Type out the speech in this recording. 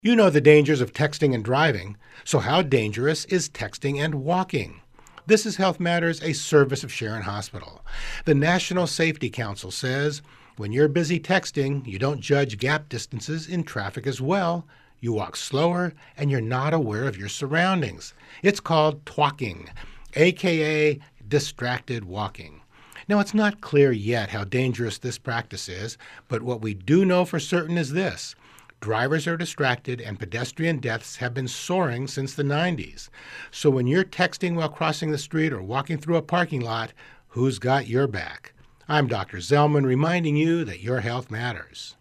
You know the dangers of texting and driving, so how dangerous is texting and walking? This is Health Matters, a service of Sharon Hospital. The National Safety Council says when you're busy texting, you don't judge gap distances in traffic as well. You walk slower and you're not aware of your surroundings. It's called twalking, aka distracted walking. Now, it's not clear yet how dangerous this practice is, but what we do know for certain is this. Drivers are distracted and pedestrian deaths have been soaring since the 90s. So when you're texting while crossing the street or walking through a parking lot, who's got your back? I'm Dr. Zellman reminding you that your health matters.